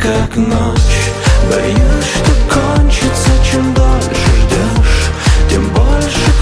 как ночь. Боюсь, что кончится, чем дольше ждешь, тем больше